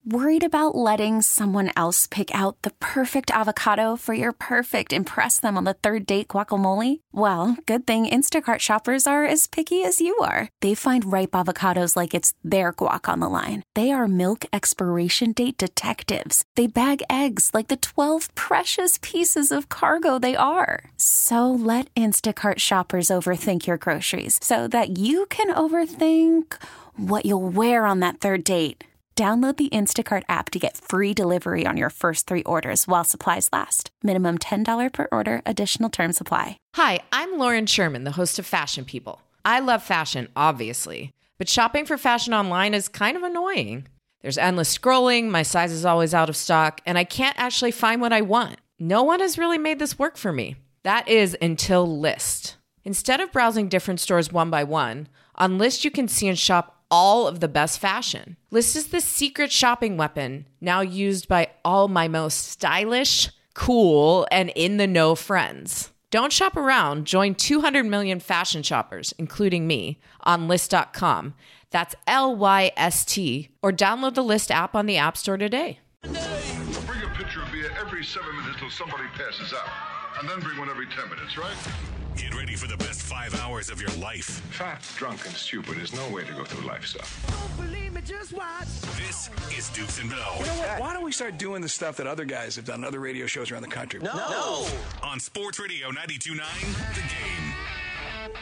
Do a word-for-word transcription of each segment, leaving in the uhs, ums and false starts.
Worried about letting someone else pick out the perfect avocado for your perfect impress them on the third date guacamole? Well, good thing Instacart shoppers are as picky as you are. They find ripe avocados like it's their guac on the line. They are milk expiration date detectives. They bag eggs like the twelve precious pieces of cargo they are. So let Instacart shoppers overthink your groceries so that you can overthink what you'll wear on that third date. Download the Instacart app to get free delivery on your first three orders while supplies last. Minimum ten dollars per order. Additional terms apply. Hi, I'm Lauren Sherman, the host of Fashion People. I love fashion, obviously, but shopping for fashion online is kind of annoying. There's endless scrolling, my size is always out of stock, and I can't actually find what I want. No one has really made this work for me. That is until Lyst. Instead of browsing different stores one by one, on Lyst you can see and shop all of the best fashion. Lyst is the secret shopping weapon now used by all my most stylish, cool, and in-the-know friends. Don't shop around. Join two hundred million fashion shoppers, including me, on Lyst dot com. That's L Y S T. Or download the Lyst app on the App Store today. Bring a pitcher of beer every seven minutes till somebody passes out. And then bring one every ten minutes, right? Get ready for the best five hours of your life. Fat, drunk, and stupid is no way to go through life stuff. Don't believe me, just watch. This is Dukes and Bell. You know what? Why don't we start doing the stuff that other guys have done on other radio shows around the country? No. no. On Sports Radio ninety-two point nine, The Game.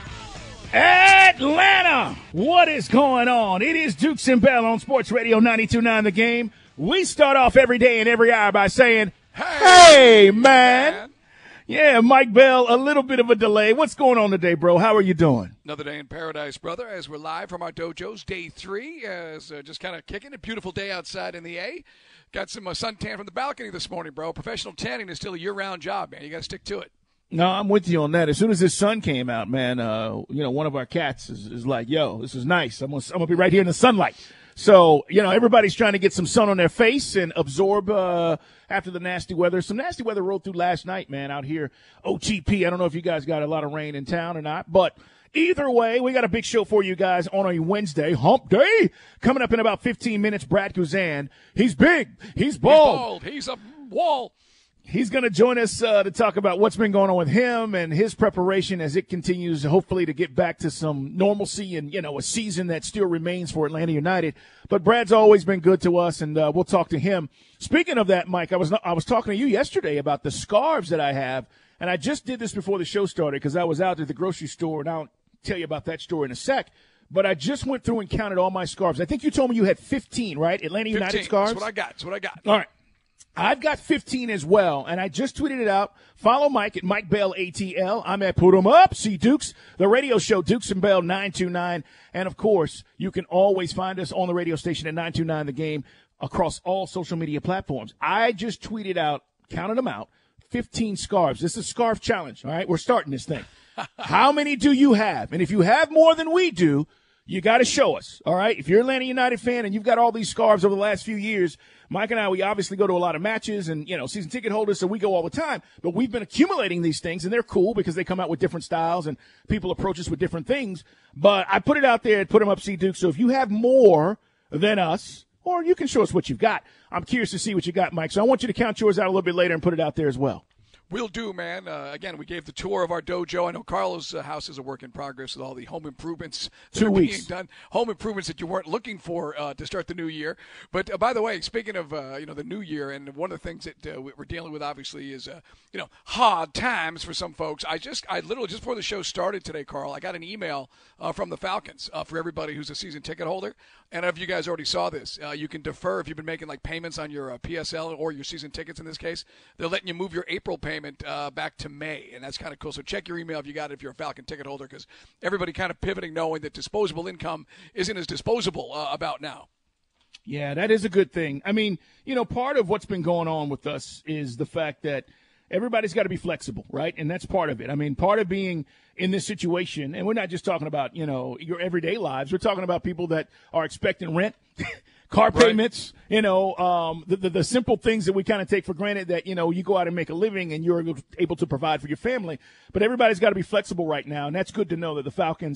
Atlanta, what is going on? It is Dukes and Bell on Sports Radio ninety-two point nine The Game. We start off every day and every hour by saying, hey, hey man. man. Yeah, Mike Bell, a little bit of a delay. What's going on today, bro? How are you doing? Another day in paradise, brother, as we're live from our dojos, day three, as uh, just kind of kicking. A beautiful day outside in the A. Got some uh, suntan from the balcony this morning, bro. Professional tanning is still a year-round job, man. You got to stick to it. No, I'm with you on that. As soon as this sun came out, man, uh, you know, one of our cats is, is like, yo, this is nice. I'm going I'm to be right here in the sunlight. So, you know, everybody's trying to get some sun on their face and absorb uh, after the nasty weather. Some nasty weather rolled through last night, man, out here. O T P, I don't know if you guys got a lot of rain in town or not, but either way, we got a big show for you guys on a Wednesday, hump day. Coming up in about fifteen minutes, Brad Guzan. He's big. He's bald. He's bald. He's a wall. He's going to join us uh, to talk about what's been going on with him and his preparation as it continues, hopefully, to get back to some normalcy and, you know, a season that still remains for Atlanta United. But Brad's always been good to us, and uh, we'll talk to him. Speaking of that, Mike, I was I was talking to you yesterday about the scarves that I have, and I just did this before the show started because I was out at the grocery store, and I'll tell you about that store in a sec. But I just went through and counted all my scarves. I think you told me you had fifteen, right? Atlanta United fifteen. Scarves? That's what I got. That's what I got. All right. I've got fifteen as well, and I just tweeted it out. Follow Mike at Mike Bell A T L. I'm at Put 'em Up. See Dukes, the radio show, Dukes and Bell nine two nine. And, of course, you can always find us on the radio station at nine two nine The Game across all social media platforms. I just tweeted out, counted them out, fifteen scarves. This is a scarf challenge, all right? We're starting this thing. How many do you have? And if you have more than we do, you got to show us, all right? If you're an Atlanta United fan and you've got all these scarves over the last few years, Mike and I, we obviously go to a lot of matches and, you know, season ticket holders, so we go all the time. But we've been accumulating these things, and they're cool because they come out with different styles and people approach us with different things. But I put it out there and put them up, see Duke. So if you have more than us, or you can show us what you've got, I'm curious to see what you got, Mike. So I want you to count yours out a little bit later and put it out there as well. Will do, man. Uh, again, we gave the tour of our dojo. I know Carlos' uh, house is a work in progress with all the home improvements that Two are weeks. being done. Home improvements that you weren't looking for uh, to start the new year. But uh, by the way, speaking of uh, you know the new year, and one of the things that uh, we're dealing with obviously is uh, you know hard times for some folks. I just I literally just before the show started today, Carl, I got an email uh, from the Falcons uh, for everybody who's a season ticket holder. And if you guys already saw this, uh, you can defer if you've been making like payments on your uh, P S L or your season tickets in this case. They're letting you move your April payment uh, back to May, and that's kind of cool. So check your email if you got it if you're a Falcon ticket holder, because everybody kind of pivoting knowing that disposable income isn't as disposable uh, about now. Yeah, that is a good thing. I mean, you know, part of what's been going on with us is the fact that everybody's got to be flexible, right? And that's part of it. I mean, part of being in this situation, and we're not just talking about, you know, your everyday lives. We're talking about people that are expecting rent, car payments, right. you know, um, the, the, the simple things that we kind of take for granted that, you know, you go out and make a living and you're able to provide for your family. But everybody's got to be flexible right now, and that's good to know that the Falcons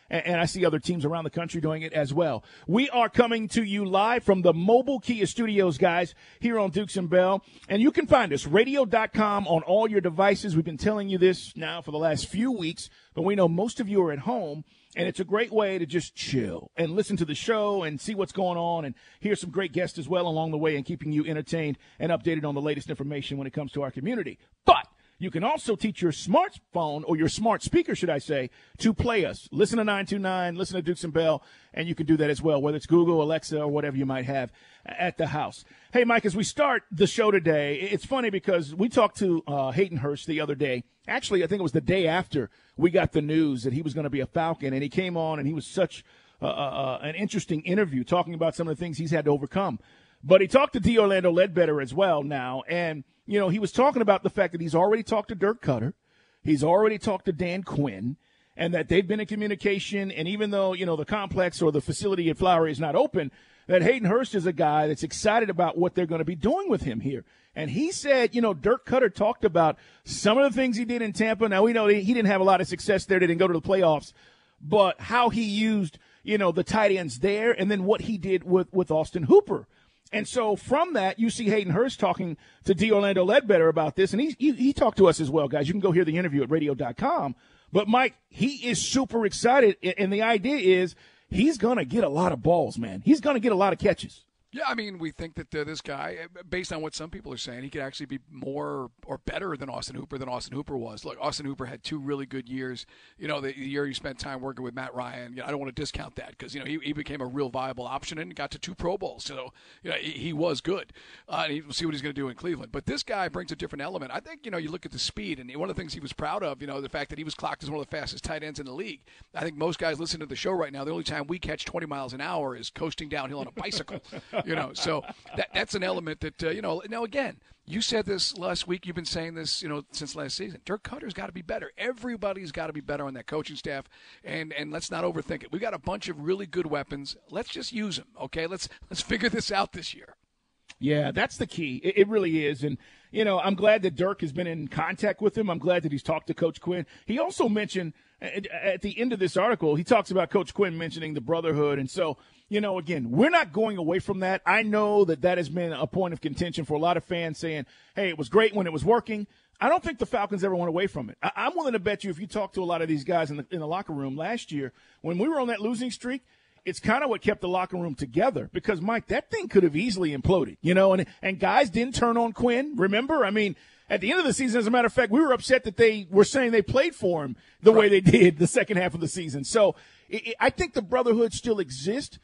and, and I see other teams around the country doing it as well. We are coming to you live from the Mobile Kia Studios, guys, here on Dukes and Bell. And you can find us, radio dot com, on all your devices. We've been telling you this now for the last few weeks, but we know most of you are at home. And it's a great way to just chill and listen to the show and see what's going on and hear some great guests as well along the way and keeping you entertained and updated on the latest information when it comes to our community. But you can also teach your smartphone, or your smart speaker, should I say, to play us. Listen to nine two nine, listen to Dukes and Bell, and you can do that as well, whether it's Google, Alexa, or whatever you might have at the house. Hey, Mike, as we start the show today, it's funny because we talked to uh, Hayden Hurst the other day. Actually, I think it was the day after we got the news that he was going to be a Falcon, and he came on, and he was such uh, uh, an interesting interview talking about some of the things he's had to overcome. But he talked to D. Orlando Ledbetter as well now, and, you know, he was talking about the fact that he's already talked to Dirk Cutter, he's already talked to Dan Quinn, and that they've been in communication, and even though, you know, the complex or the facility at Flowery is not open, that Hayden Hurst is a guy that's excited about what they're going to be doing with him here. And he said, you know, Dirk Cutter talked about some of the things he did in Tampa. Now, we know he didn't have a lot of success there. They didn't go to the playoffs. But how he used, you know, the tight ends there, and then what he did with, with Austin Hooper. And so from that, you see Hayden Hurst talking to D. Orlando Ledbetter about this. And he, he, he talked to us as well, guys. You can go hear the interview at radio dot com. But, Mike, he is super excited. And the idea is he's going to get a lot of balls, man. He's going to get a lot of catches. Yeah, I mean, we think that uh, this guy, based on what some people are saying, he could actually be more or better than Austin Hooper than Austin Hooper was. Look, Austin Hooper had two really good years. You know, the year he spent time working with Matt Ryan, you know, I don't want to discount that because, you know, he, he became a real viable option and got to two Pro Bowls. So, you know, he, he was good. Uh, and we'll see what he's going to do in Cleveland. But this guy brings a different element. I think, you know, you look at the speed, and one of the things he was proud of, you know, the fact that he was clocked as one of the fastest tight ends in the league. I think most guys listening to the show right now, the only time we catch twenty miles an hour is coasting downhill on a bicycle, you know, so – That, that's an element that, uh, you know, now again, you said this last week. You've been saying this, you know, since last season. Dirk Cutter's got to be better. Everybody's got to be better on that coaching staff, and and let's not overthink it. We've got a bunch of really good weapons. Let's just use them, okay? Let's let's figure this out this year. Yeah, that's the key. It, it really is. And, you know, I'm glad that Dirk has been in contact with him. I'm glad that he's talked to Coach Quinn. He also mentioned at, at the end of this article, he talks about Coach Quinn mentioning the brotherhood. And so, you know, again, we're not going away from that. I know that that has been a point of contention for a lot of fans saying, hey, it was great when it was working. I don't think the Falcons ever went away from it. I, I'm willing to bet you if you talk to a lot of these guys in the, in the locker room last year, when we were on that losing streak, it's kind of what kept the locker room together because, Mike, that thing could have easily imploded, you know, and, and guys didn't turn on Quinn. Remember? I mean, at the end of the season, as a matter of fact, we were upset that they were saying they played for him the right way they did the second half of the season. So it, it, I think the brotherhood still exists.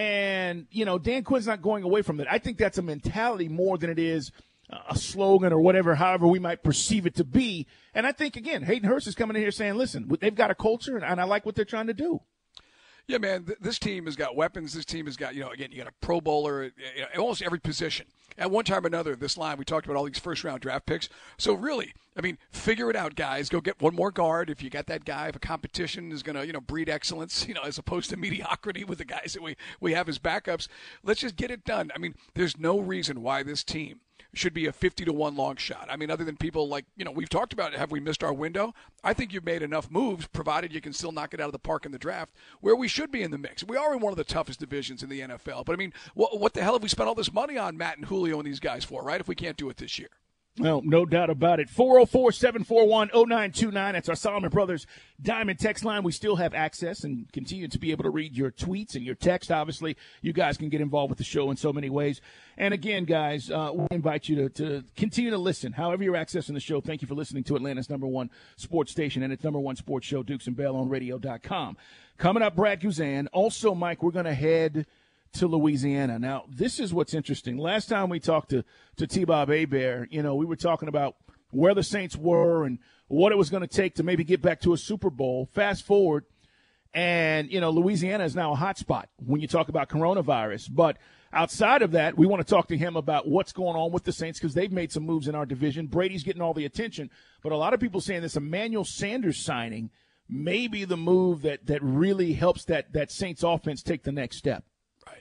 And, you know, Dan Quinn's not going away from it. I think that's a mentality more than it is a slogan or whatever, however we might perceive it to be. And I think, again, Hayden Hurst is coming in here saying, listen, they've got a culture, and, and I like what they're trying to do. Yeah, man, th- this team has got weapons. This team has got, you know, again, you got a Pro Bowler you know, at almost every position. At one time or another, this line, we talked about all these first-round draft picks. So really, I mean, figure it out, guys. Go get one more guard. If you got that guy, if a competition is going to, you know, breed excellence, you know, as opposed to mediocrity with the guys that we, we have as backups, let's just get it done. I mean, there's no reason why this team should be a fifty to one long shot. I mean, other than people like, you know, we've talked about, have we missed our window? I think you've made enough moves, provided you can still knock it out of the park in the draft, where we should be in the mix. We are in one of the toughest divisions in the N F L. But, I mean, what, what the hell have we spent all this money on Matt and Julio and these guys for, right, if we can't do it this year? Well, no doubt about it. four oh four, seven four one, oh nine two nine. That's our Solomon Brothers Diamond text line. We still have access and continue to be able to read your tweets and your text. Obviously, you guys can get involved with the show in so many ways. And again, guys, uh, we invite you to, to continue to listen. However you're accessing the show, thank you for listening to Atlanta's number one sports station and its number one sports show, Dukes and Bell on radio dot com. Coming up, Brad Guzan. Also, Mike, we're going to head to Louisiana. Now, this is what's interesting. Last time we talked to, to T-Bob Hebert, you know, we were talking about where the Saints were and what it was going to take to maybe get back to a Super Bowl. Fast forward, and, you know, Louisiana is now a hot spot when you talk about coronavirus. But outside of that, we want to talk to him about what's going on with the Saints because they've made some moves in our division. Brady's getting all the attention. But a lot of people saying this Emmanuel Sanders signing may be the move that, that really helps that, that Saints offense take the next step.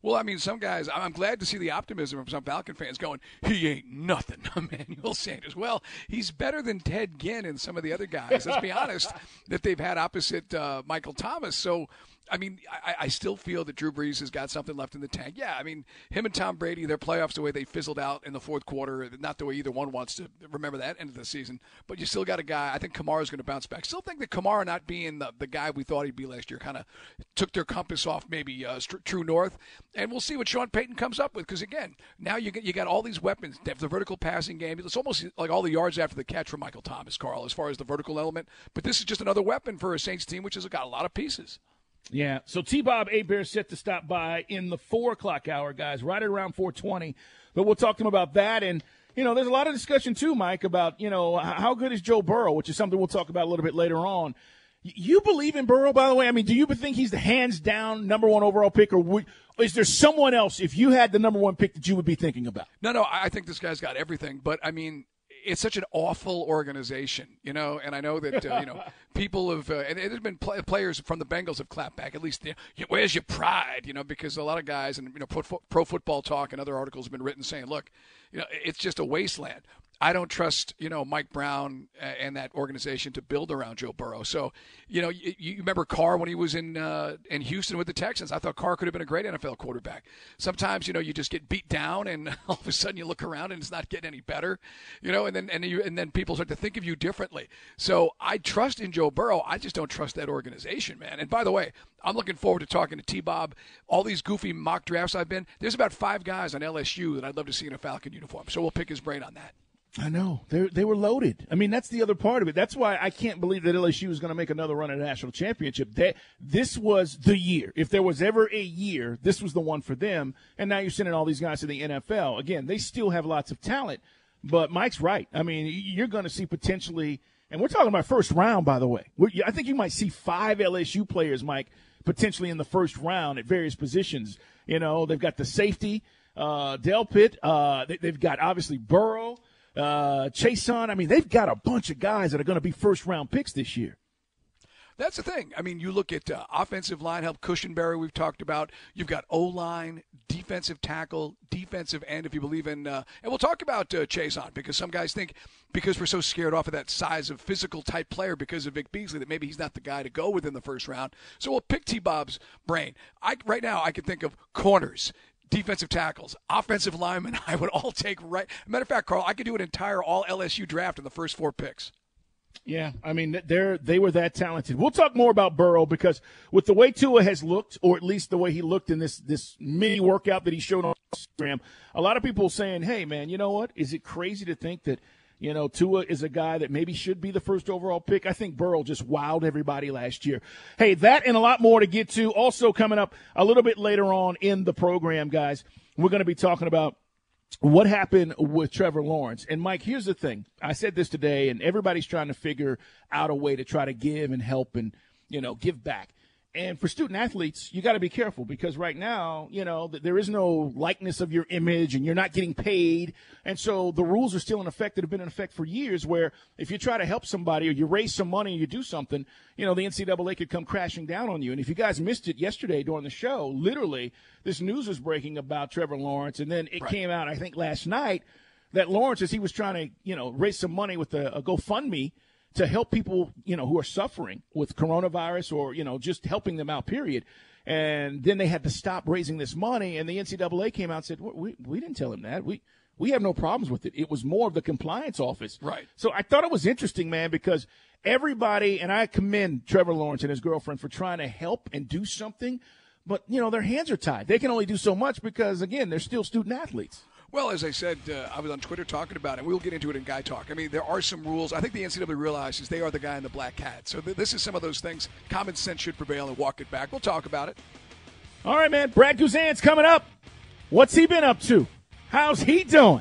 Well, I mean, some guys, I'm glad to see the optimism from some Falcon fans going, he ain't nothing, Emmanuel Sanders. Well, he's better than Ted Ginn and some of the other guys, let's be honest, that they've had opposite uh, Michael Thomas. So, I mean, I, I still feel that Drew Brees has got something left in the tank. Yeah, I mean, him and Tom Brady, their playoffs, the way they fizzled out in the fourth quarter, not the way either one wants to remember that end of the season. But you still got a guy, I think Kamara's going to bounce back. Still think that Kamara not being the, the guy we thought he'd be last year kind of took their compass off maybe uh, st- true north. And we'll see what Sean Payton comes up with because, again, now you get, you got all these weapons. They have the vertical passing game. It's almost like all the yards after the catch for Michael Thomas, Carl, as far as the vertical element. But this is just another weapon for a Saints team, which has got a lot of pieces. Yeah, so T-Bob Hebert set to stop by in the four o'clock hour, guys, right at around four twenty. But we'll talk to him about that. And, you know, there's a lot of discussion, too, Mike, about, you know, how good is Joe Burrow, which is something we'll talk about a little bit later on. You believe in Burrow, by the way? I mean, do you think he's the hands-down number one overall pick, or would, is there someone else, if you had the number one pick, that you would be thinking about? No, no, I think this guy's got everything. But, I mean, it's such an awful organization, you know, and I know that, uh, you know, people have, uh, and there's been play, players from the Bengals have clapped back, at least, you know, where's your pride, you know, because a lot of guys, and, you know, pro, pro Football Talk and other articles have been written saying, look, you know, it's just a wasteland. I don't trust, you know, Mike Brown and that organization to build around Joe Burrow. So, you know, you, you remember Carr when he was in uh, in Houston with the Texans. I thought Carr could have been a great N F L quarterback. Sometimes, you know, you just get beat down, and all of a sudden you look around and it's not getting any better, you know, and then and you and then people start to think of you differently. So I trust in Joe Burrow. I just don't trust that organization, man. And by the way, I'm looking forward to talking to T-Bob. All these goofy mock drafts I've been, there's about five guys on L S U that I'd love to see in a Falcon uniform. So we'll pick his brain on that. I know. They they were loaded. I mean, that's the other part of it. That's why I can't believe that L S U is going to make another run at a national championship. They, this was the year. If there was ever a year, this was the one for them. And now you're sending all these guys to the N F L. Again, they still have lots of talent. But Mike's right. I mean, you're going to see potentially – and we're talking about first round, by the way. We're, I think you might see five L S U players, Mike, potentially in the first round at various positions. You know, they've got the safety, uh, Delpit. Uh, they, they've got, obviously, Burrow. Uh, Chason, I mean, they've got a bunch of guys that are going to be first-round picks this year. That's the thing. I mean, you look at uh, offensive line help, Cushenberry we've talked about. You've got O-line, defensive tackle, defensive end, if you believe in uh, – and we'll talk about uh, Chason because some guys think because we're so scared off of that size of physical-type player because of Vic Beasley that maybe he's not the guy to go within the first round. So we'll pick T-Bob's brain. I, right now I can think of corners, defensive tackles, offensive linemen. I would all take right. Matter of fact, Carl, I could do an entire all L S U draft in the first four picks. Yeah, I mean, they're they were that talented. We'll talk more about Burrow because with the way Tua has looked, or at least the way he looked in this this mini workout that he showed on Instagram, a lot of people are saying, hey, man, you know what? Is it crazy to think that, you know, Tua is a guy that maybe should be the first overall pick? I think Burrow just wowed everybody last year. Hey, that and a lot more to get to. Also coming up a little bit later on in the program, guys, we're going to be talking about what happened with Trevor Lawrence. And, Mike, here's the thing. I said this today, and everybody's trying to figure out a way to try to give and help and, you know, give back. And for student athletes, you got to be careful because right now, you know, there is no likeness of your image and you're not getting paid. And so the rules are still in effect that have been in effect for years where if you try to help somebody or you raise some money or you do something, you know, the N C double A could come crashing down on you. And if you guys missed it yesterday during the show, literally this news was breaking about Trevor Lawrence. And then it right. came out, I think, last night that Lawrence, as he was trying to, you know, raise some money with a, a GoFundMe, to help people, you know, who are suffering with coronavirus or, you know, just helping them out, period. And then they had to stop raising this money, and the N C double A came out and said, we we didn't tell him that. We we have no problems with it. It was more of the compliance office. Right. So I thought it was interesting, man, because everybody, and I commend Trevor Lawrence and his girlfriend for trying to help and do something, but, you know, their hands are tied. They can only do so much because, again, they're still student athletes. Well, as I said, uh, I was on Twitter talking about it. We'll get into it in Guy Talk. I mean, there are some rules. I think the N C double A realizes they are the guy in the black hat. So th- this is some of those things. Common sense should prevail and walk it back. We'll talk about it. All right, man. Brad Guzan's coming up. What's he been up to? How's he doing?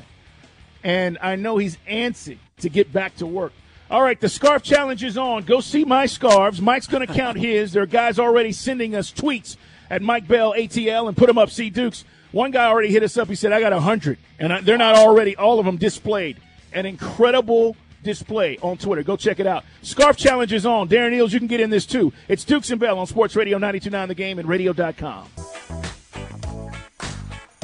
And I know he's antsy to get back to work. All right, the scarf challenge is on. Go see my scarves. Mike's going to count his. There are guys already sending us tweets at Mike Bell A T L and put them up. See Dukes. One guy already hit us up. He said, I got one hundred. And I, they're not already, all of them displayed. An incredible display on Twitter. Go check it out. Scarf Challenge is on. Darren Eels, you can get in this too. It's Dukes and Bell on Sports Radio ninety-two point nine The Game and radio dot com.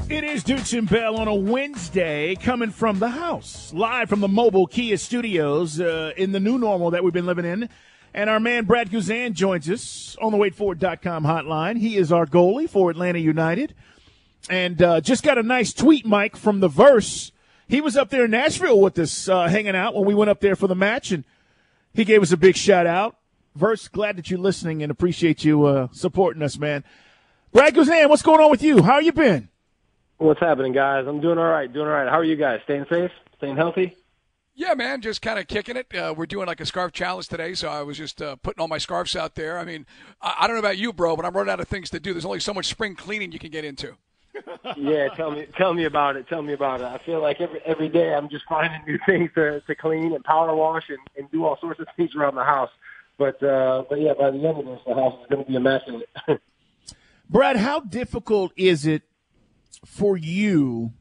It is Dukes and Bell on a Wednesday, coming from the house, live from the mobile Kia studios uh, in the new normal that we've been living in. And our man Brad Guzan joins us on the wait forward dot com hotline. He is our goalie for Atlanta United. And uh, just got a nice tweet, Mike, from the Verse. He was up there in Nashville with us, uh, hanging out when we went up there for the match, and he gave us a big shout-out. Verse, glad that you're listening and appreciate you uh, supporting us, man. Brad Guzan, what's going on with you? How you been? What's happening, guys? I'm doing all right, doing all right. How are you guys? Staying safe? Staying healthy? Yeah, man, just kind of kicking it. Uh, we're doing like a scarf challenge today, so I was just uh, putting all my scarves out there. I mean, I, I don't know about you, bro, but I'm running out of things to do. There's only so much spring cleaning you can get into. Yeah, tell me tell me about it. Tell me about it. I feel like every every day I'm just finding new things to, to clean and power wash and, and do all sorts of things around the house. But, uh, but yeah, by the end of this, the house is going to be immaculate. Brad, how difficult is it for you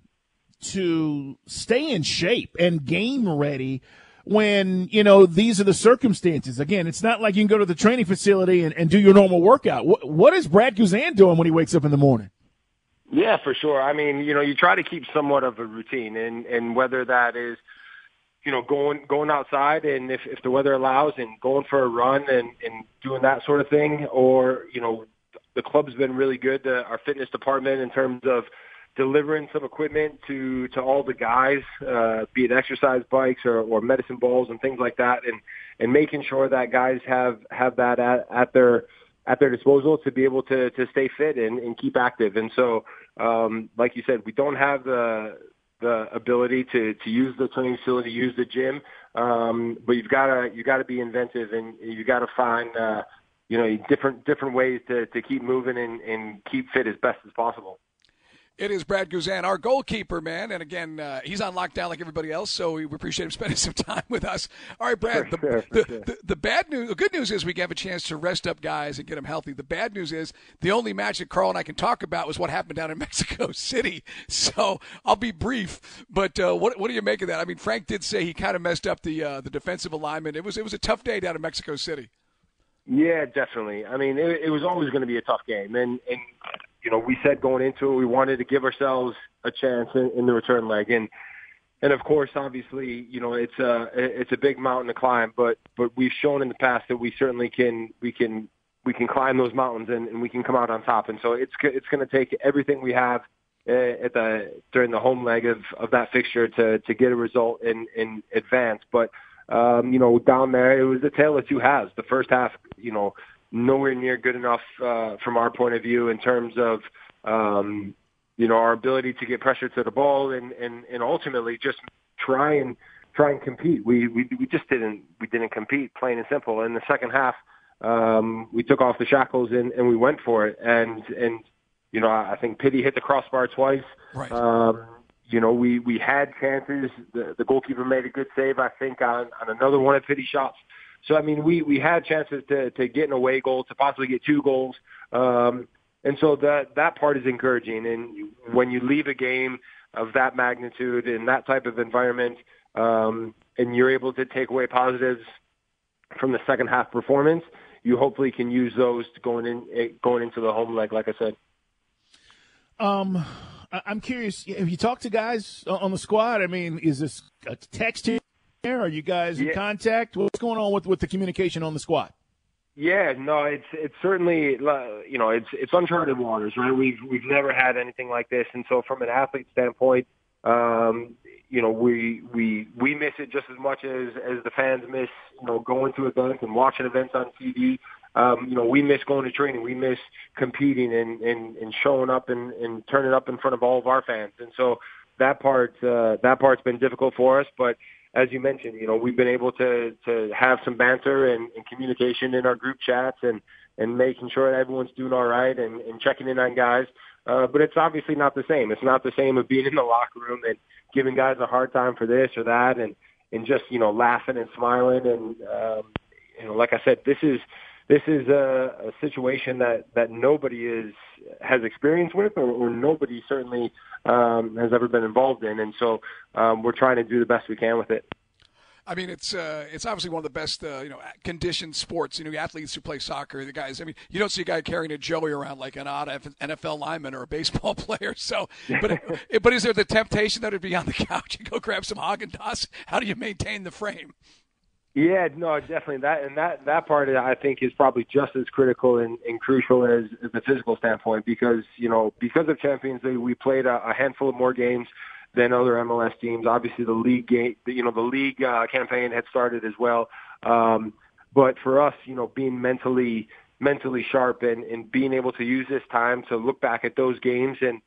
to stay in shape and game ready when, you know, these are the circumstances? Again, it's not like you can go to the training facility and, and do your normal workout. What, what is Brad Guzan doing when he wakes up in the morning? Yeah, for sure. I mean, you know, you try to keep somewhat of a routine, and, and whether that is, you know, going going outside and if, if the weather allows and going for a run and, and doing that sort of thing, or, you know, the club's been really good, uh, our fitness department, in terms of delivering some equipment to, to all the guys, uh, be it exercise bikes or, or medicine balls and things like that, and, and making sure that guys have, have that at, at their at their disposal to be able to, to stay fit and, and keep active. And so, um, like you said, we don't have the the ability to, to use the training facility, use the gym, um, but you've got to you got to be inventive, and you got to find uh, you know different different ways to, to keep moving and, and keep fit as best as possible. It is Brad Guzan, our goalkeeper, man. And, again, uh, he's on lockdown like everybody else, so we appreciate him spending some time with us. All right, Brad, the, sure, the, sure. the, the bad news, the good news is we have a chance to rest up guys and get them healthy. The bad news is the only match that Carl and I can talk about was what happened down in Mexico City. So I'll be brief, but uh, what, what do you make of that? I mean, Frank did say he kind of messed up the uh, the defensive alignment. It was, it was a tough day down in Mexico City. Yeah, definitely. I mean, it, it was always going to be a tough game. And, and, you know, we said going into it, we wanted to give ourselves a chance in, in the return leg. And, and of course, obviously, you know, it's a, it's a big mountain to climb, but, but we've shown in the past that we certainly can, we can, we can climb those mountains and, and we can come out on top. And so it's, it's going to take everything we have uh, at the, during the home leg of, of that fixture to, to get a result in, in advance. But, Um, you know, down there, it was a tale of two halves. The first half, you know, nowhere near good enough uh, from our point of view in terms of, um, you know, our ability to get pressure to the ball and, and, and ultimately just try and try and compete. We, we we just didn't we didn't compete, plain and simple. In the second half, um, we took off the shackles and, and we went for it. And and you know, I think Pitty hit the crossbar twice. Right. Um, You know, we, we had chances. The, the goalkeeper made a good save, I think, on, on another one of Pitty's shots. So, I mean, we, we had chances to, to get an away goal, to possibly get two goals. Um, and so that, that part is encouraging. And when you leave a game of that magnitude in that type of environment, um, and you're able to take away positives from the second half performance, you hopefully can use those to going in, going into the home leg, like I said. Um, I'm curious, have you talked to guys on the squad? I mean, is this a text here? Are you guys in yeah. contact? What's going on with, with the communication on the squad? Yeah, no, it's it's certainly, you know, it's it's uncharted waters, right? We've we've never had anything like this, and so from an athlete standpoint, um, you know, we we we miss it just as much as as the fans miss, you know, going to events and watching events on T V. Um, you know, we miss going to training. We miss competing and, and, and showing up and, and turning up in front of all of our fans. And so that part, uh, that part's been difficult for us. But as you mentioned, you know, we've been able to, to have some banter and, and communication in our group chats and, and making sure that everyone's doing all right and, and checking in on guys. Uh, but it's obviously not the same. It's not the same of being in the locker room and giving guys a hard time for this or that and, and just, you know, laughing and smiling. And, um, you know, like I said, this is, This is a, a situation that, that nobody is has experience with, or, or nobody certainly um, has ever been involved in, and so um, we're trying to do the best we can with it. I mean, it's uh, it's obviously one of the best, uh, you know, conditioned sports. You know, athletes who play soccer, the guys. I mean, you don't see a guy carrying a Joey around like an odd N F L lineman or a baseball player. So, but but is there the temptation that it'd be on the couch and go grab some Haagen-Dazs? How do you maintain the frame? Yeah, no, definitely that, and that that part I think is probably just as critical and, and crucial as, as the physical standpoint, because you know because of Champions League, we played a, a handful of more games than other M L S teams. Obviously, the league game, you know, the league uh, campaign had started as well. Um, but for us, you know, being mentally mentally sharp and, and being able to use this time to look back at those games and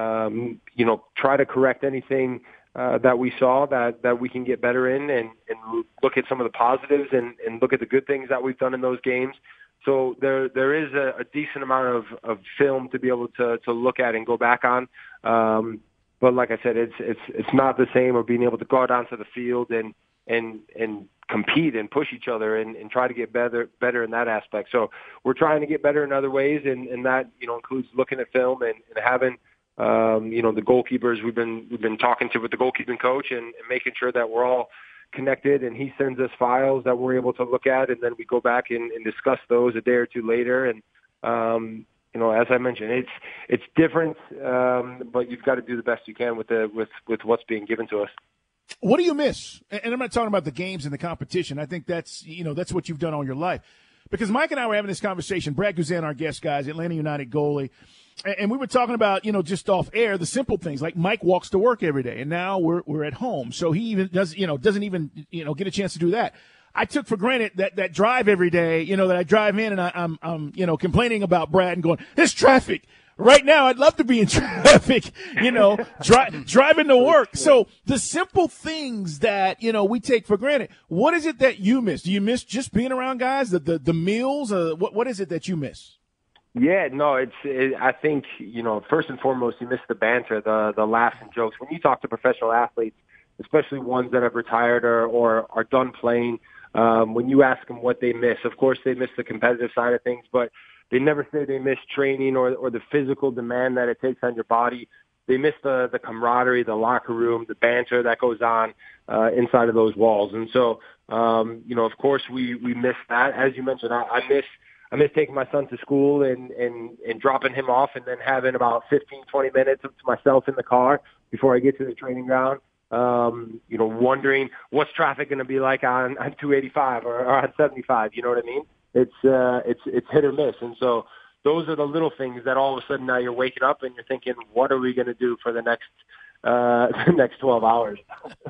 um, you know try to correct anything uh, that we saw that, that we can get better in, and, and look at some of the positives and, and look at the good things that we've done in those games. So there there is a, a decent amount of, of film to be able to to look at and go back on. Um, But like I said, it's it's it's not the same of being able to go out onto the field and and and compete and push each other and, and try to get better better in that aspect. So we're trying to get better in other ways, and, and that you know includes looking at film and, and having um, you know the goalkeepers we've been we've been talking to with the goalkeeping coach and, and making sure that we're all connected, and he sends us files that we're able to look at, and then we go back and, and discuss those a day or two later. And um, You know, as I mentioned, it's it's different, um, but you've got to do the best you can with the with, with what's being given to us. What do you miss? And I'm not talking about the games and the competition. I think that's you know that's what you've done all your life. Because Mike and I were having this conversation. Brad Guzan, our guest, guys, Atlanta United goalie, and we were talking about you know just off air the simple things like Mike walks to work every day, and now we're we're at home, so he even does you know doesn't even you know get a chance to do that. I took for granted that, that drive every day, you know, that I drive in and I, I'm, I'm, you know, complaining about Brad and going, there's traffic. Right now, I'd love to be in traffic, you know, dri- driving to work. So the simple things that, you know, we take for granted. What is it that you miss? Do you miss just being around guys, the, the, the meals? Uh, what, what is it that you miss? Yeah, no, it's, it, I think, you know, first and foremost, you miss the banter, the, the laughs and jokes. When you talk to professional athletes, especially ones that have retired or, or are done playing, Um, when you ask them what they miss, of course they miss the competitive side of things, but they never say they miss training or, or the physical demand that it takes on your body. They miss the, the camaraderie, the locker room, the banter that goes on uh, inside of those walls. And so, um, you know, of course we, we miss that. As you mentioned, I, I miss I miss taking my son to school and, and, and dropping him off and then having about fifteen, twenty minutes to myself in the car before I get to the training ground. Um, you know, wondering what's traffic going to be like on, on two eighty-five or, or on seventy-five. You know what I mean? It's, uh, it's, it's hit or miss. And so those are the little things that all of a sudden now you're waking up and you're thinking, what are we going to do for the next, uh, the next twelve hours?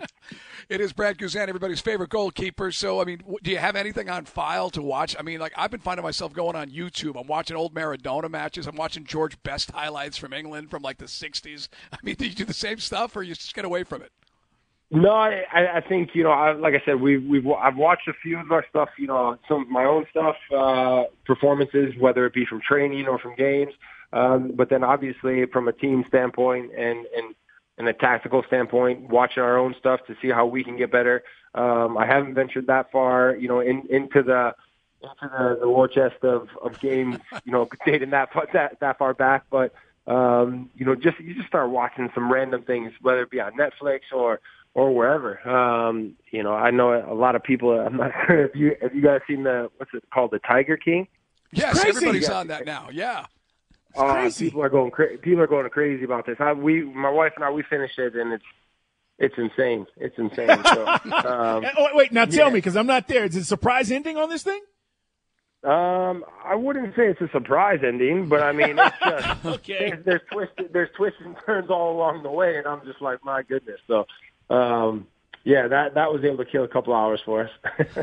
It is Brad Guzan, everybody's favorite goalkeeper. So, I mean, do you have anything on file to watch? I mean, like, I've been finding myself going on YouTube. I'm watching old Maradona matches. I'm watching George Best highlights from England from, like, the sixties. I mean, do you do the same stuff or you just get away from it? No, I, I think, you know, I, like I said, we've, we've, I've watched a few of our stuff, you know, some of my own stuff, uh, performances, whether it be from training or from games. Um, but then obviously from a team standpoint and, and, and a tactical standpoint, watching our own stuff to see how we can get better. Um, I haven't ventured that far, you know, in, into the, into the, the war chest of, of games, you know, dating that, that, that far back. But, um, you know, just, you just start watching some random things, whether it be on Netflix or, or wherever. Um, you know, I know a lot of people, I'm not sure if you, have you guys seen the, what's it called? The Tiger King? Yes, crazy. Everybody's yeah. on that now. Yeah. Uh, crazy. people are going cra- people are going crazy about this. I, we, my wife and I, we finished it and it's, it's insane. It's insane. So, um, oh, wait, now tell yeah. me, because I'm not there. Is it a surprise ending on this thing? Um, I wouldn't say it's a surprise ending, but I mean, it's just, Okay. there's, there's twists, there's twists and turns all along the way. And I'm just like, my goodness. So, um, yeah, that, that was able to kill a couple hours for us.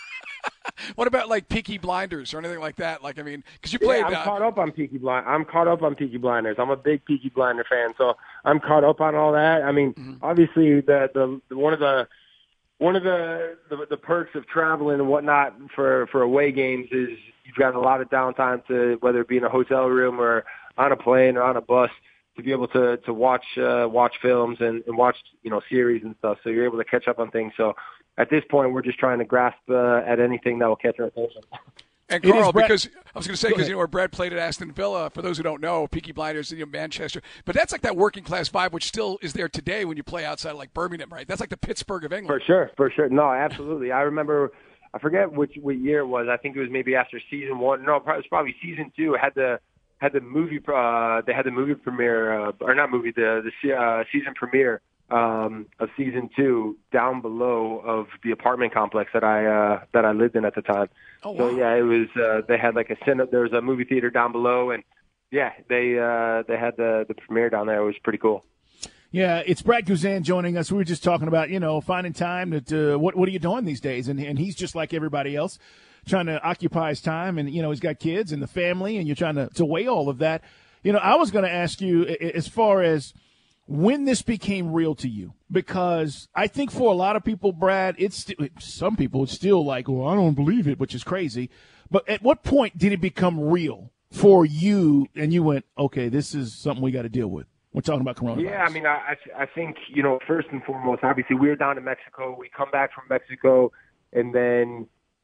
What about like Peaky Blinders or anything like that? Like, I mean, because you played. Yeah, I'm uh, caught up on Peaky Blind. I'm caught up on Peaky Blinders. I'm a big Peaky Blinder fan, so I'm caught up on all that. I mean, mm-hmm. obviously, the, the the one of the one of the, the the perks of traveling and whatnot for for away games is you've got a lot of downtime to whether it be in a hotel room or on a plane or on a bus to be able to to watch uh, watch films and, and watch you know series and stuff. So you're able to catch up on things. So at this point, we're just trying to grasp uh, at anything that will catch our attention. And Carl, Brad- because I was going to say, Go because ahead. you know where Brad played at Aston Villa, for those who don't know, Peaky Blinders, you know, Manchester. But that's like that working class vibe, which still is there today when you play outside of like Birmingham, right? That's like the Pittsburgh of England. For sure, for sure. No, absolutely. I remember, I forget which what year it was. I think it was maybe after season one. No, it was probably season two. It had the had the movie. Uh, they had the movie premiere, uh, or not movie, the the se- uh, season premiere um, of season two down below of the apartment complex that I uh, that I lived in at the time. Oh, wow. So yeah, it was. Uh, they had like a cine- there was a movie theater down below, and yeah, they uh, they had the the premiere down there. It was pretty cool. Yeah, it's Brad Guzan joining us. We were just talking about, you know, finding time to, uh, what what are you doing these days? And and he's just like everybody else, trying to occupy his time. And, you know, he's got kids and the family, and you're trying to, to weigh all of that. You know, I was going to ask you as far as when this became real to you, because I think for a lot of people, Brad, it's st- some people, it's still like, well, I don't believe it, which is crazy. But at what point did it become real for you and you went, okay, this is something we got to deal with? We're talking about coronavirus. Yeah, I mean, I I think, you know, first and foremost, obviously we were down in Mexico. We come back from Mexico, and then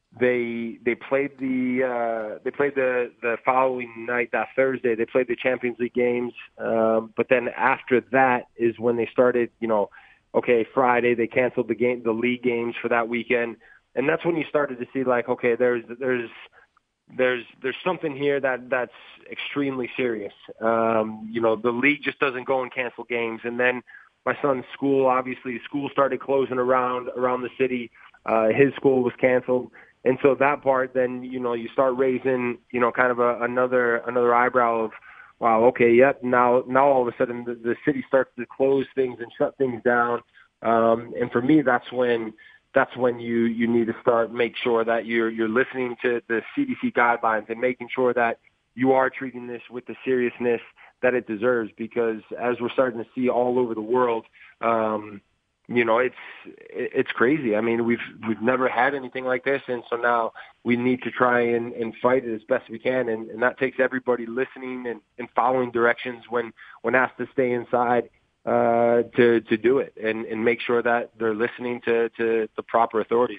they they played the uh, they played the the following night, that Thursday. They played the Champions League games, um, but then after that is when they started. You know, okay, Friday they canceled the game, the league games for that weekend, and that's when you started to see like, okay, there's there's there's there's something here that that's extremely serious. Um, you know, the league just doesn't go and cancel games. And then my son's school, obviously, school started closing around around the city. Uh, his school was canceled, and so that part, then you know, you start raising, you know, kind of a, another another eyebrow of, wow, okay, yep. Now now all of a sudden the, the city starts to close things and shut things down. Um, and for me, that's when. That's when you, you need to start make sure that you're you're listening to the C D C guidelines and making sure that you are treating this with the seriousness that it deserves. Because as we're starting to see all over the world, um, you know, it's it's crazy. I mean, we've we've never had anything like this, and so now we need to try and, and fight it as best we can, and, and that takes everybody listening and, and following directions when when asked to stay inside. Uh, to to do it and, and make sure that they're listening to, to the proper authorities.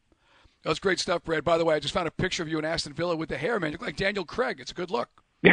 That was great stuff, Brad. By the way, I just found a picture of you in Aston Villa with the hair, man. You look like Daniel Craig. It's a good look. You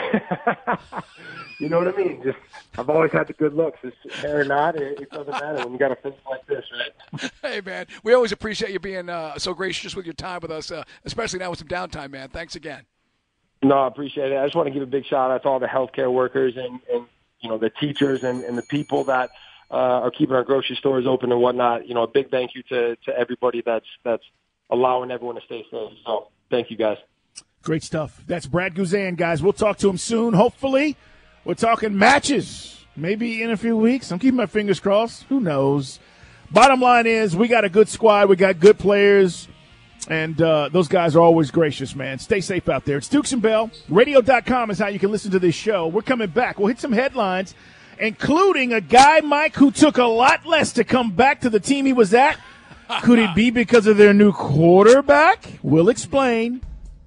know what I mean? Just I've always had the good looks. It's hair or not, it, it doesn't matter when you got a face like this, right? Hey, man, we always appreciate you being uh, so gracious with your time with us, uh, especially now with some downtime, man. Thanks again. No, I appreciate it. I just want to give a big shout out to all the healthcare workers and, and you know, the teachers and, and the people that uh, are keeping our grocery stores open and whatnot. You know, a big thank you to, to everybody that's that's allowing everyone to stay safe. So thank you, guys. Great stuff. That's Brad Guzan, guys. We'll talk to him soon. Hopefully, we're talking matches. Maybe in a few weeks. I'm keeping my fingers crossed. Who knows? Bottom line is we got a good squad. We got good players. And uh, those guys are always gracious, man. Stay safe out there. It's Dukes and Bell. Radio dot com is how you can listen to this show. We're coming back. We'll hit some headlines, including a guy, Mike, who took a lot less to come back to the team he was at. Could it be because of their new quarterback? We'll explain.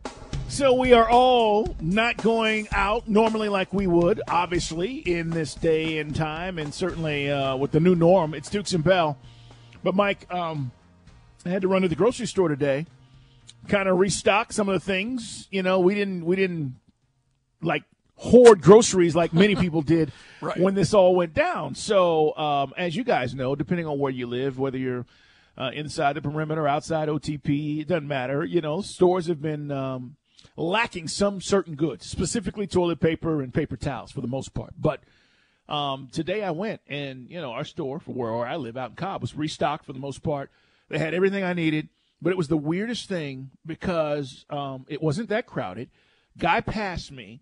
So we are all not going out normally like we would, obviously, in this day and time, and certainly uh, with the new norm. It's Dukes and Bell. But, Mike, um, I had to run to the grocery store today, kind of restock some of the things. You know, we didn't we didn't like hoard groceries like many people did right. when this all went down. So, um, as you guys know, depending on where you live, whether you're uh, inside the perimeter, outside O T P, it doesn't matter. You know, stores have been um, lacking some certain goods, specifically toilet paper and paper towels for the most part. But um, today I went, and you know, our store for where I live out in Cobb was restocked for the most part. They had everything I needed, but it was the weirdest thing because um, it wasn't that crowded. Guy passed me.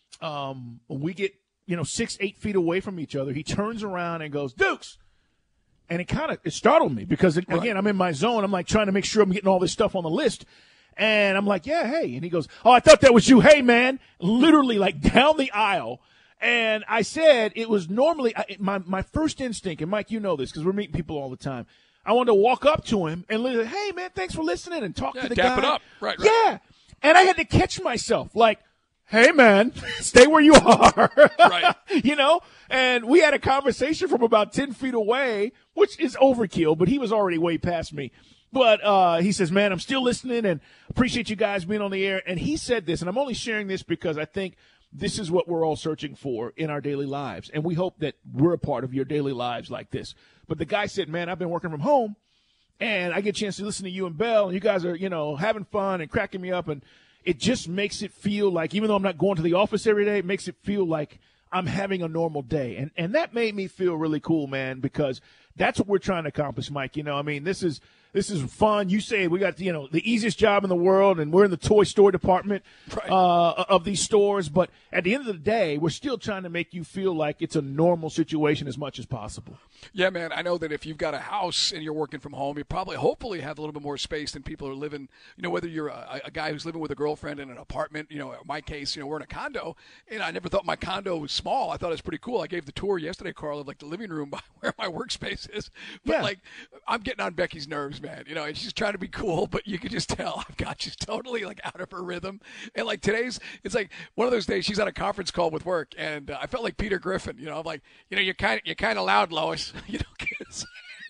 Um, when we get, you know, six, eight feet away from each other, he turns around and goes, Dukes! And it kind of it startled me because, it, right. again, I'm in my zone. I'm, like, trying to make sure I'm getting all this stuff on the list. And I'm like, yeah, hey. And he goes, oh, I thought that was you. Hey, man. Literally, like, down the aisle. And I said it was normally – my my first instinct, and, Mike, you know this because we're meeting people all the time – I wanted to walk up to him and literally, hey, man, thanks for listening and talk yeah, to the dap guy. it up. Right, right. Yeah. And I had to catch myself like, hey, man, stay where you are. Right. You know? And we had a conversation from about ten feet away, which is overkill, but he was already way past me. But uh, he says, man, I'm still listening and appreciate you guys being on the air. And he said this, and I'm only sharing this because I think this is what we're all searching for in our daily lives. And we hope that we're a part of your daily lives like this. But the guy said, man, I've been working from home, and I get a chance to listen to you and Bell, and you guys are, you know, having fun and cracking me up. And it just makes it feel like, even though I'm not going to the office every day, it makes it feel like I'm having a normal day. And and that made me feel really cool, man, because that's what we're trying to accomplish, Mike. You know, I mean, this is this is fun. You say we got, you know, the easiest job in the world, and we're in the toy store department right. uh, of these stores. But at the end of the day, we're still trying to make you feel like it's a normal situation as much as possible. Yeah, man, I know that if you've got a house and you're working from home, you probably hopefully have a little bit more space than people who are living, you know, whether you're a, a guy who's living with a girlfriend in an apartment, you know, in my case, you know, we're in a condo, and I never thought my condo was small. I thought it was pretty cool. I gave the tour yesterday, Carl, of like the living room by where my workspace is. But yeah. like, I'm getting on Becky's nerves, man. You know, and she's trying to be cool, but you can just tell I've got she's totally like out of her rhythm. And like today's, it's like one of those days she's on a conference call with work, and uh, I felt like Peter Griffin. You know, I'm like, you know, you're kind of you're kind of loud, Lois. You know, kids.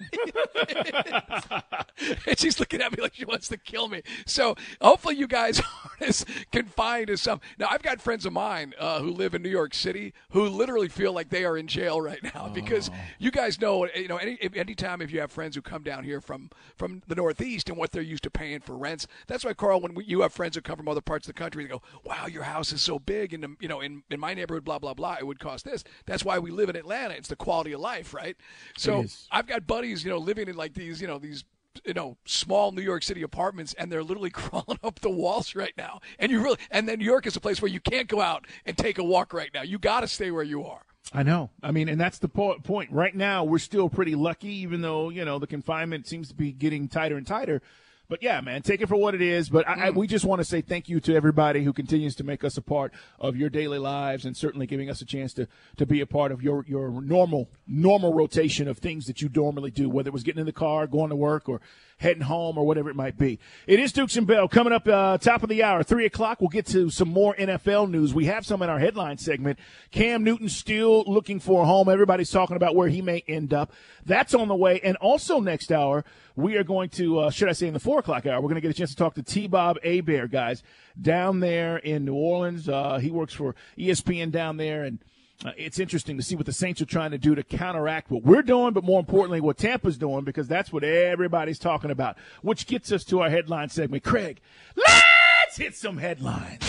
And she's looking at me like she wants to kill me. So hopefully you guys aren't as confined as some. Now, I've got friends of mine uh, who live in New York City who literally feel like they are in jail right now oh. because you guys know, you know, any anytime if you have friends who come down here from, from the Northeast and what they're used to paying for rents, that's why, Carl, when we, you have friends who come from other parts of the country, they go, wow, your house is so big, and you know, in, in my neighborhood, blah, blah, blah, it would cost this. That's why we live in Atlanta. It's the quality of life, right? So I've got buddies, you know, living in like these, you know, these, you know, small New York City apartments, and they're literally crawling up the walls right now. And you really, and then New York is a place where you can't go out and take a walk right now. You got to stay where you are. I know. I mean, and that's the po- point. Right now, we're still pretty lucky, even though, you know, the confinement seems to be getting tighter and tighter. But, yeah, man, take it for what it is. But I, I, we just want to say thank you to everybody who continues to make us a part of your daily lives, and certainly giving us a chance to, to be a part of your, your normal normal rotation of things that you normally do, whether it was getting in the car, going to work, or heading home, or whatever it might be. It is Dukes and Bell coming up uh, top of the hour, three o'clock. We'll get to some more N F L news. We have some in our headline segment. Cam Newton still looking for a home. Everybody's talking about where he may end up. That's on the way. And also next hour, we are going to, uh, should I say in the four o'clock hour, we're going to get a chance to talk to T-Bob Hebert, guys, down there in New Orleans. Uh, he works for E S P N down there, and Uh, it's interesting to see what the Saints are trying to do to counteract what we're doing, but more importantly, what Tampa's doing, because that's what everybody's talking about, which gets us to our headline segment. Craig, let's hit some headlines.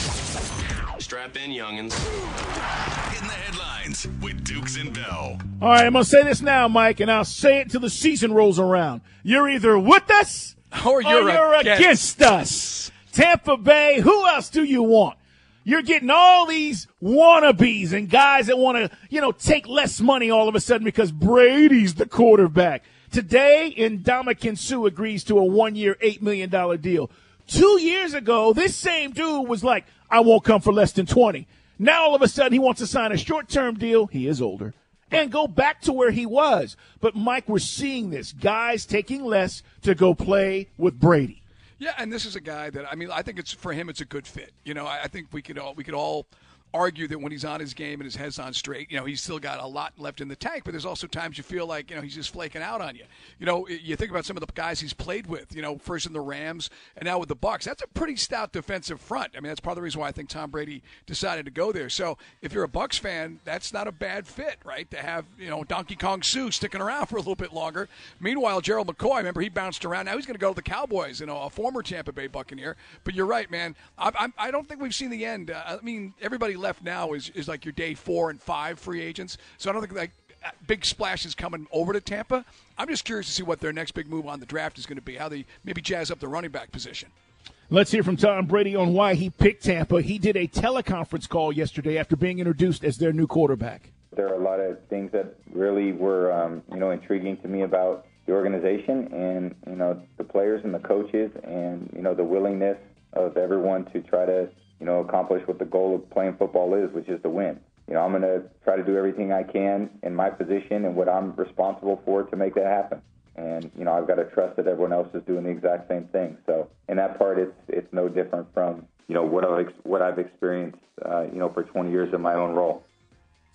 Strap in, youngins. Hitting the headlines with Dukes and Bell. All right, I'm going to say this now, Mike, and I'll say it till the season rolls around. You're either with us or you're, or you're against. against us. Tampa Bay, who else do you want? You're getting all these wannabes and guys that want to, you know, take less money all of a sudden because Brady's the quarterback. Today, Ndamukong Suh agrees to a one-year, eight million dollars deal. Two years ago, this same dude was like, I won't come for less than twenty. Now, all of a sudden, he wants to sign a short-term deal. He is older. And go back to where he was. But, Mike, we're seeing this. Guys taking less to go play with Brady. Yeah, and this is a guy that, I mean, I think it's for him it's a good fit. You know, I, I think we could all we could all argue that when he's on his game and his head's on straight, you know, he's still got a lot left in the tank, but there's also times you feel like, you know, he's just flaking out on you. You know, you think about some of the guys he's played with, you know, first in the Rams and now with the Bucs. That's a pretty stout defensive front. I mean, that's part of the reason why I think Tom Brady decided to go there. So if you're a Bucs fan, that's not a bad fit, right, to have, you know, Donkey Kong Suh sticking around for a little bit longer. Meanwhile, Gerald McCoy, remember, he bounced around. Now he's going to go to the Cowboys, you know, a former Tampa Bay Buccaneer. But you're right, man. I, I, I don't think we've seen the end. Uh, I mean, everybody left now is, is like your day four and five free agents. So I don't think like big splashes coming over to Tampa. I'm just curious to see what their next big move on the draft is going to be, how they maybe jazz up the running back position. Let's hear from Tom Brady on why he picked Tampa. He did a teleconference call yesterday after being introduced as their new quarterback. There are a lot of things that really were, um, you know, intriguing to me about the organization and, you know, the players and the coaches and, you know, the willingness of everyone to try to, you know, accomplish what the goal of playing football is, which is to win. You know, I'm going to try to do everything I can in my position and what I'm responsible for to make that happen. And, you know, I've got to trust that everyone else is doing the exact same thing. So in that part, it's it's no different from, you know, what I've, what I've experienced, uh, you know, for twenty years in my own role.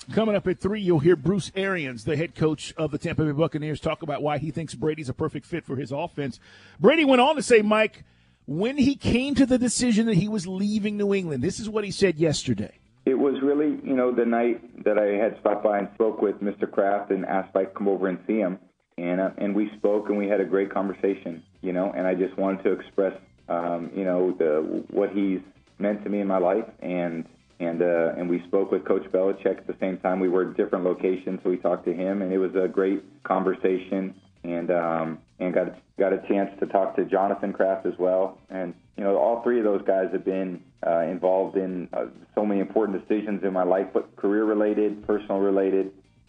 Coming up at three, you'll hear Bruce Arians, the head coach of the Tampa Bay Buccaneers, talk about why he thinks Brady's a perfect fit for his offense. Brady went on to say, Mike, when he came to the decision that he was leaving New England, this is what he said yesterday. It was really, you know, the night that I had stopped by and spoke with Mister Kraft and asked if I could come over and see him. And uh, and we spoke and we had a great conversation, you know, and I just wanted to express, um, you know, the, what he's meant to me in my life. And and uh, and we spoke with Coach Belichick at the same time. We were at different locations, so we talked to him, and it was a great conversation. And um, and got got a chance to talk to Jonathan Kraft as well. And you know, all three of those guys have been uh, involved in uh, so many important decisions in my life, but career-related, personal-related.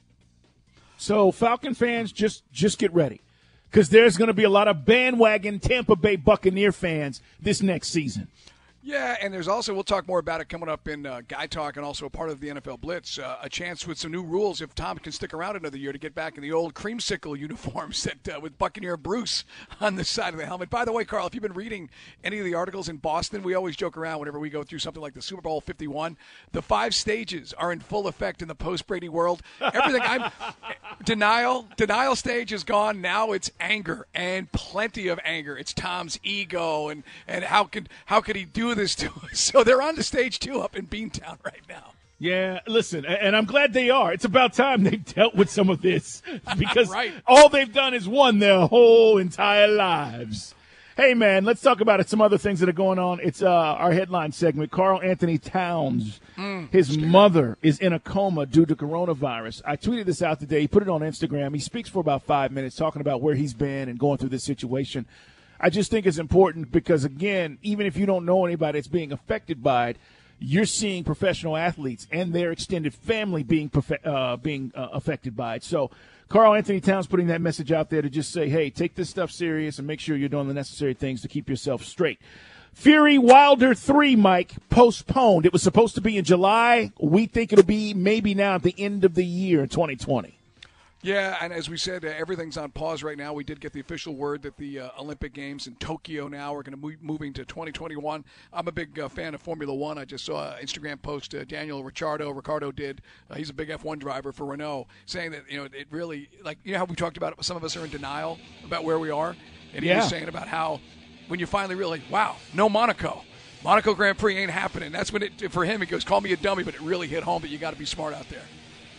So, Falcon fans, just just get ready, because there's going to be a lot of bandwagon Tampa Bay Buccaneer fans this next season. Yeah, and there's also, we'll talk more about it coming up in uh, Guy Talk and also a part of the N F L Blitz, uh, a chance with some new rules if Tom can stick around another year to get back in the old creamsicle uniforms that uh, with Buccaneer Bruce on the side of the helmet. By the way, Carl, if you've been reading any of the articles in Boston, we always joke around whenever we go through something like the Super Bowl fifty-one. The five stages are in full effect in the post-Brady world. Everything I'm denial, denial stage is gone. Now it's anger, and plenty of anger. It's Tom's ego and, and how could how could he do this to us? So they're on the stage two up in Beantown right now. Yeah, listen, and I'm glad they are. It's about time they've dealt with some of this, because right. all they've done is won their whole entire lives. Hey, man, let's talk about it. Some other things that are going on. It's uh, our headline segment. Karl Anthony Towns, mm, his scary. mother is in a coma due to coronavirus. I tweeted this out today. He put it on Instagram. He speaks for about five minutes talking about where he's been and going through this situation. I just think it's important because, again, even if you don't know anybody that's being affected by it, you're seeing professional athletes and their extended family being uh, being uh, affected by it. So Karl Anthony Towns putting that message out there to just say, hey, take this stuff serious and make sure you're doing the necessary things to keep yourself straight. Fury Wilder three, Mike, postponed. It was supposed to be in July. We think it'll be maybe now at the end of the year in twenty twenty. Yeah, and as we said, uh, everything's on pause right now. We did get the official word that the uh, Olympic Games in Tokyo now are going to move moving to twenty twenty-one. I'm a big uh, fan of Formula One. I just saw an Instagram post uh, Daniel Ricciardo, Ricciardo did. Uh, he's a big F one driver for Renault, saying that, you know, it really, like, you know how we talked about it, some of us are in denial about where we are? And he yeah. was saying about how when you finally realize, wow, no Monaco. Monaco Grand Prix ain't happening. That's when it, for him, he goes, call me a dummy, but it really hit home that you got to be smart out there.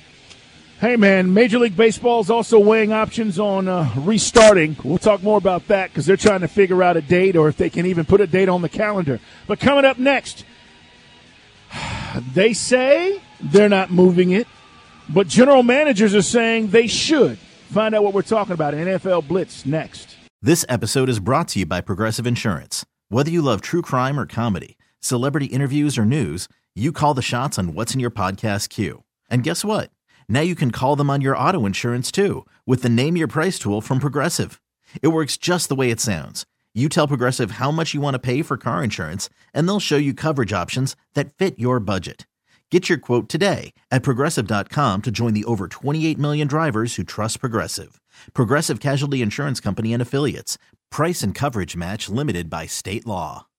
Hey, man, Major League Baseball is also weighing options on uh, restarting. We'll talk more about that because they're trying to figure out a date or if they can even put a date on the calendar. But coming up next, they say they're not moving it, but general managers are saying they should. Find out what we're talking about in N F L Blitz next. This episode is brought to you by Progressive Insurance. Whether you love true crime or comedy, celebrity interviews or news, you call the shots on what's in your podcast queue. And guess what? Now you can call them on your auto insurance, too, with the Name Your Price tool from Progressive. It works just the way it sounds. You tell Progressive how much you want to pay for car insurance, and they'll show you coverage options that fit your budget. Get your quote today at Progressive dot com to join the over twenty-eight million drivers who trust Progressive. Progressive Casualty Insurance Company and Affiliates. Price and coverage match limited by state law.